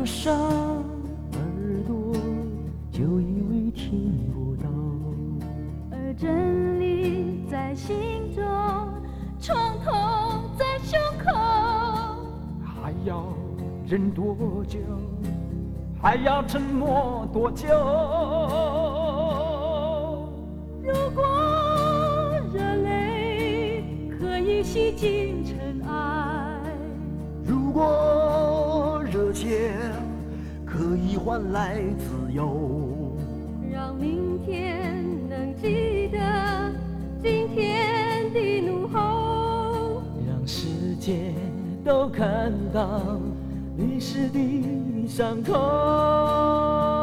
上耳朵就以为听不到， 而真理在心中，冲痛在胸口。 还要忍多久？还要沉默多久？ 如果热泪可以洗净尘埃， 如果热情可以换来自由， 让明天能记得今天的怒吼， 让世界都看到历史的伤口。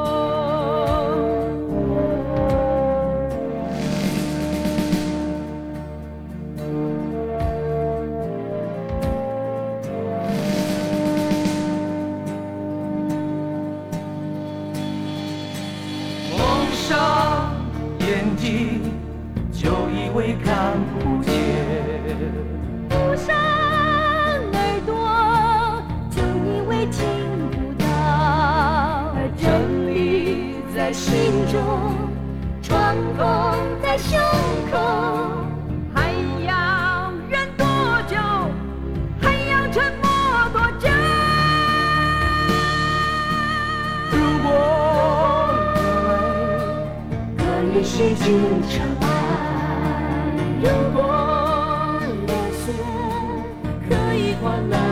蒙上眼睛，就以为看不见。 捂上耳朵，就以为听不到。而真理在心中，创痛在胸口。还要忍多久？还要沉默多久？ 如果可以洗净尘埃，如果热血可以换来